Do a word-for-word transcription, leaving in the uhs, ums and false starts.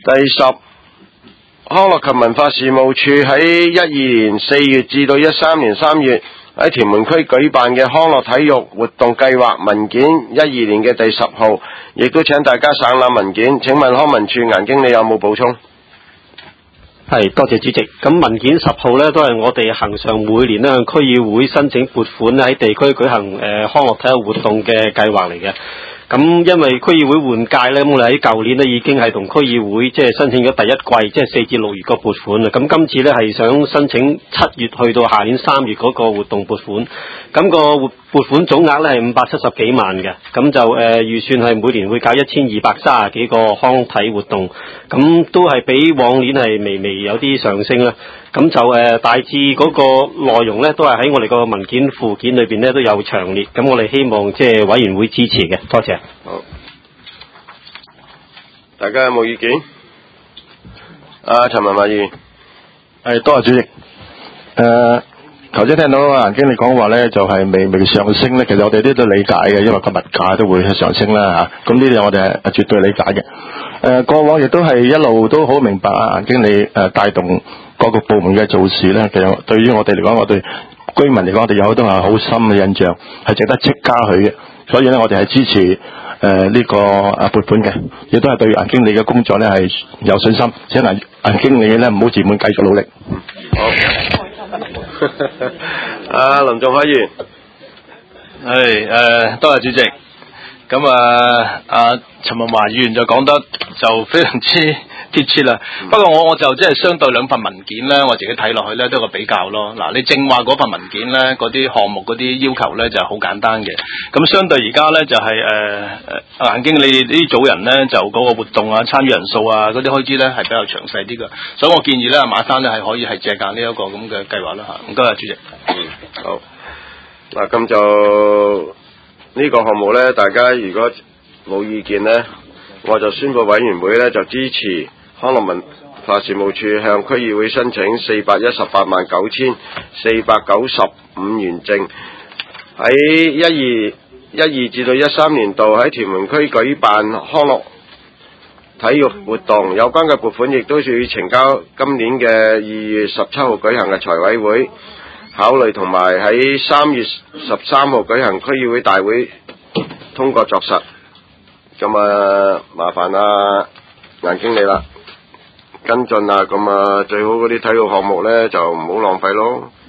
第十，康樂及文化事務處喺一二年四月至到一三年三月喺屯門區舉辦嘅康樂體育活動計劃文件一二年嘅第十號，亦都請大家省覽文件。請問康文署顏經理有冇補充？ 係，多謝主席。咁文件十號呢，都係我哋恒常每年咧向區議會申請撥款喺地區舉行誒、呃、康樂體育活動嘅計劃嚟嘅。咁因為區議會換屆咧，我哋喺舊年咧已經係同區議會即係申請咗第一季，即係四至六月個撥款啦。咁今次咧係想申請七月去到下年三月嗰個活動撥款。咁個撥撥款總額咧係五百七十幾萬嘅。咁就誒、呃、預算係每年會搞一千二百三十幾個康體活動。咁都係比往年係微微有啲上升啦。咁就誒、呃、大致嗰個內容咧都係喺我哋個文件附件裏邊咧都有詳列。咁我哋希望即係委員會支持嘅。多謝。 好，大家有冇意見？啊，陳文華議員， 係多謝主席。誒、呃，頭先聽到顏經理講話咧，就係、是、微微上升咧。其實我哋呢都理解嘅，因為個物價都會上升啦嚇。咁呢啲我哋係絕對理解嘅。誒、呃，過往亦都係一路都好明白啊，顏經理誒帶動各個部門嘅做事咧。其實對於我哋嚟講，我對居民嚟講，我哋有好多係好深嘅印象，係值得即加佢嘅。所以咧，我哋係支持誒呢、呃這個啊撥款嘅，亦都係對顏經理嘅工作咧係有信心。請顏顏經理咧唔好自滿，繼續努力。 好。啊，林仲輝議員， 係誒，多謝主席。咁啊，阿陳文華議員就講得就非常之貼切啦。嗯、不過我我就即係相對兩份文件咧，我自己睇落去咧都有個比較咯。嗱，你正話嗰份文件咧，嗰啲項目嗰啲要求咧就好簡單嘅。咁相對而家咧就係誒誒顏經理呢組人咧就嗰個活動啊、參與人數啊嗰啲開支咧係比較詳細啲嘅。所以我建議咧馬生咧係可以係借鑑呢一個咁嘅計劃啦嚇。唔該啊，主席。 嗯，好。嗱，咁就。呢個項目呢，大家如果冇意見呢，我就宣布委員會呢就支持康樂文化事務處向區議會申請四百一十八萬九千四百九十五元正，喺一二一二至到一三年度喺屯門區舉辦康樂體育活動，有關嘅撥款亦都需要呈交今年嘅二月十七號舉行嘅財委會考慮，同埋喺三月十三號舉行區議會大會通過作實。咁啊，麻煩啊顏經理啦，跟進啊，咁啊最好嗰啲體育項目呢就唔好浪費咯。